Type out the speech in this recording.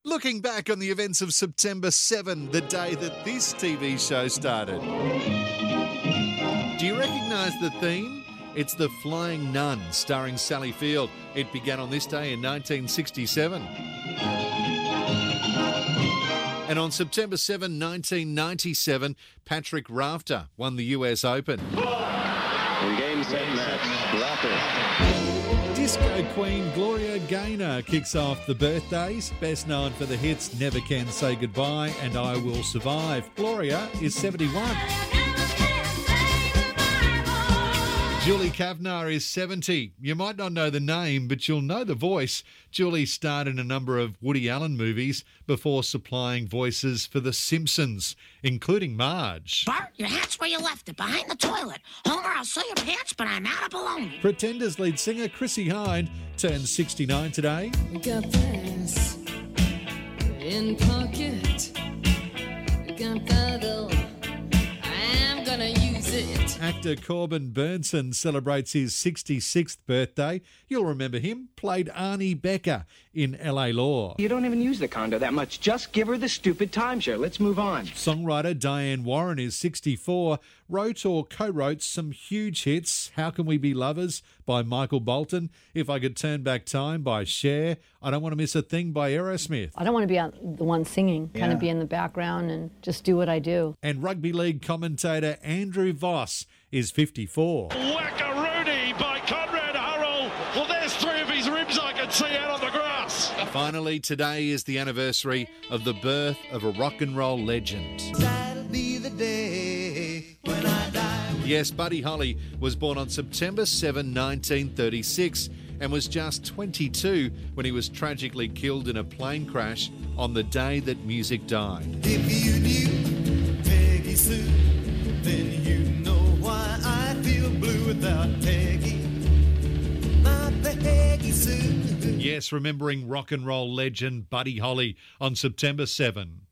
Looking back on the events of September 7, the day that this TV show started. Do you recognise the theme? It's The Flying Nun, starring Sally Field. It began on this day in 1967. And on September 7, 1997, Patrick Rafter won the US Open. In game, set, match, Rafter. Disco queen Gloria Gaynor kicks off the birthdays, best known for the hits Never Can Say Goodbye and I Will Survive. Gloria is 71. Julie Kavnar is 70. You might not know the name, but you'll know the voice. Julie starred in a number of Woody Allen movies before supplying voices for The Simpsons, including Marge. Bart, your hat's where you left it, behind the toilet. Homer, I'll sew your pants, but I'm out of bologna. Pretenders lead singer Chrissie Hynde turns 69 today. Got this in pocket. Got that though. I'm gonna use it. Actor Corbin Burnson celebrates his 66th birthday. You'll remember him, played Arnie Becker in LA Law. You don't even use the condo that much. Just give her the stupid timeshare. Let's move on. Songwriter Diane Warren is 64, wrote or co-wrote some huge hits. How Can We Be Lovers by Michael Bolton, If I Could Turn Back Time by Cher, I Don't Want to Miss a Thing by Aerosmith. I don't want to be the one singing, kind of be in the background and just do what I do. And rugby league commentator Andrew Voss is 54. Whack-a-Rooney by Conrad Hurrell. Well, there's three of his ribs I can see out on the grass. Finally, today is the anniversary of the birth of a rock and roll legend. That'll be the day when I die. Yes, Buddy Holly was born on September 7, 1936 and was just 22 when he was tragically killed in a plane crash on the day that music died. If you knew Peggy Sue, then you know why I feel blue without Peggy. My Peggy Sue. Yes, remembering rock and roll legend Buddy Holly on September 7.